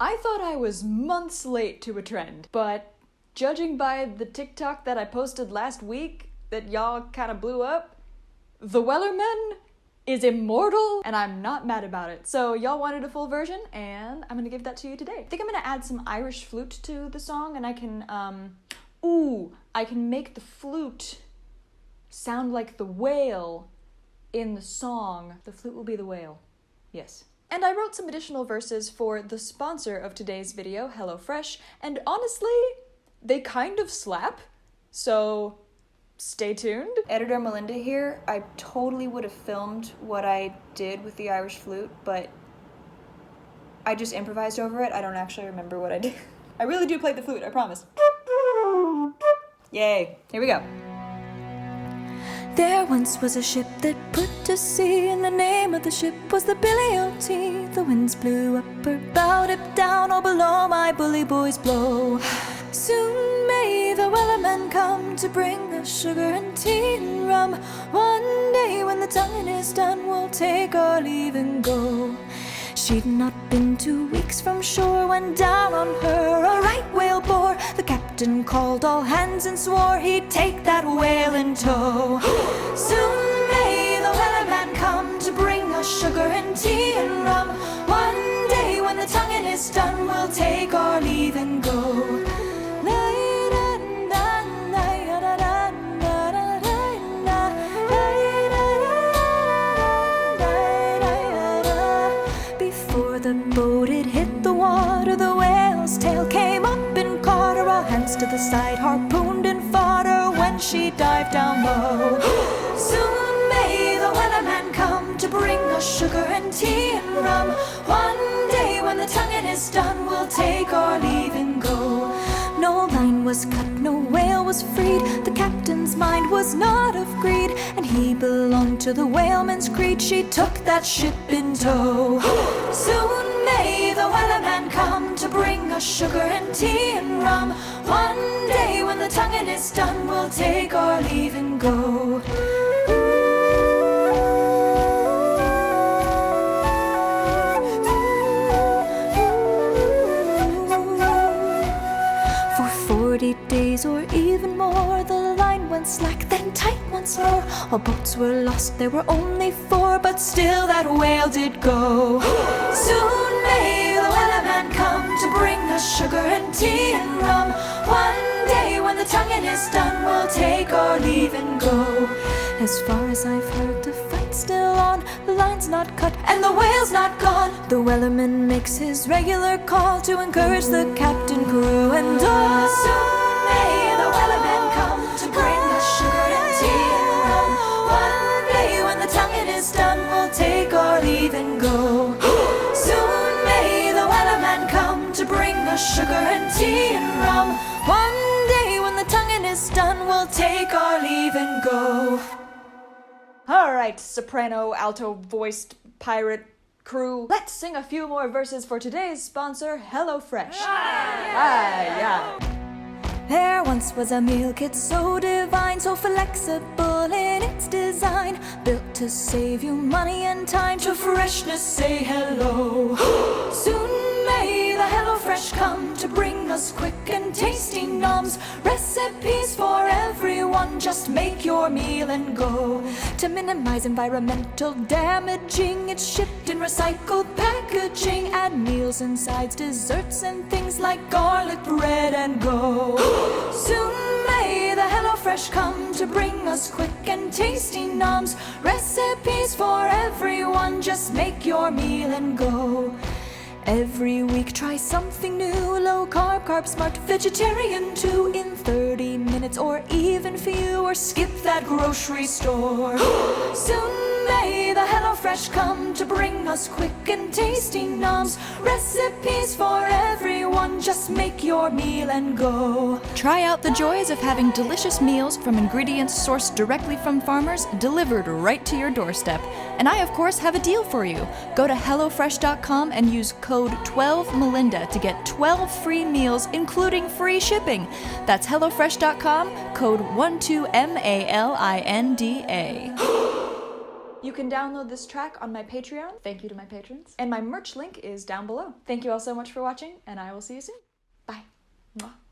I thought I was months late to a trend, but judging by the TikTok that I posted last week that y'all kind of blew up, the Wellerman is immortal, and I'm not mad about it. So y'all wanted a full version, and I'm gonna give that to you today. I think I'm gonna add some Irish flute to the song, and I can, I can make the flute sound like the whale in the song. The flute will be the whale. Yes. And I wrote some additional verses for the sponsor of today's video, HelloFresh, and honestly, they kind of slap, so stay tuned. Editor Melinda here. I totally would have filmed what I did with the Irish flute, but I just improvised over it. I don't actually remember what I did. I really do play the flute, I promise. Yay, here we go. There once was a ship that put to sea, and the name of the ship was the Billy O.T. The winds blew up her bow, up down, or below my bully boys blow. Soon may the Wellerman come to bring us sugar and tea and rum. One day when the tonguing is done, we'll take our leave and go. She'd not been 2 weeks from shore when down on her a right whale bore. The captain called all hands and swore he'd take that whale in tow. Soon may the Wellerman come to bring us sugar and tea and rum. One day when the tonguing is done, we'll take our leave and go. The boat had hit the water, the whale's tail came up and caught her. All hands to the side, harpooned and fought her when she dived down low. Soon may the Wellerman come to bring us sugar and tea and rum. One day when the tonguing is done, we'll take our leave and go. No line was cut, no whale was freed. The captain's mind was not of greed, and he belonged to the whaleman's creed. She took that ship in tow. Soon may the Wellerman come to bring us sugar and tea and rum. One day when the tonguing is done, we'll take our leave and go. For 40 days or even more, the line went slack, then tight once more. All boats were lost, there were only 4, but still that whale did go. Soon may the Wellerman come to bring us sugar and tea and rum. One day when the tonguing is done, we'll take our leave and go. As far as I've heard, the fight's still on, the line's not cut and the whale's not gone. The Wellerman makes his regular call to encourage the captain, crew, and all. Soon may the Wellerman come to bring us sugar and tea and rum. One day when the tonguing is done, we'll take our leave and go. Soon may the Wellerman come to bring us sugar and tea and rum. One day when the tonguing is done, we'll take our leave and go. Alright, soprano, alto-voiced pirate crew, let's sing a few more verses for today's sponsor, HelloFresh. Yeah. There once was a meal kit so divine, so flexible in its design, built to save you money and time. To freshness say hello. Soon may the HelloFresh come to bring us quick and tasty noms. Recipes for everyone, just make your meal and go. To minimize environmental damaging, it's shipped in recycled packaging. Add meals and sides, desserts and things like garlic bread and go. Soon may the HelloFresh come to bring us quick and tasty noms. Recipes for everyone, just make your meal and go. Every week try something new, low carb, carb smart, vegetarian too. In 30 minutes or even fewer, skip that grocery store. Soon may the HelloFresh come to bring us quick and tasty noms. Recipes for everyone, just make your meal and go. Try out the joys of having delicious meals from ingredients sourced directly from farmers, delivered right to your doorstep. And I, of course, have a deal for you. Go to HelloFresh.com and use code 12Melinda to get 12 free meals, including free shipping. That's HelloFresh.com, code 12MALINDA. You can download this track on my Patreon. Thank you to my patrons. And my merch link is down below. Thank you all so much for watching, and I will see you soon.